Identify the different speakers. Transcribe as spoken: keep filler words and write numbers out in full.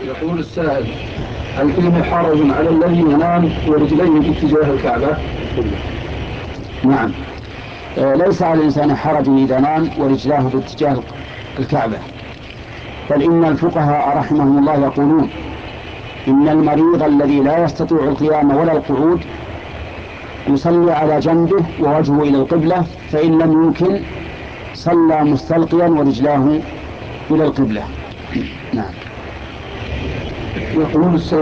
Speaker 1: يقول السائل: هل فيه حرج على الذي ينام ورجليه باتجاه الكعبة؟
Speaker 2: نعم، ليس على الإنسان حرج إذا نام ورجلاه باتجاه الكعبة، بل إن الفقهاء رحمهم الله يقولون إن المريض الذي لا يستطيع القيام ولا القعود يصلي على جنبه ووجهه إلى القبلة، فإن لم يمكن صلى مستلقيا ورجلاه إلى القبلة. نعم.
Speaker 1: يقول السائل: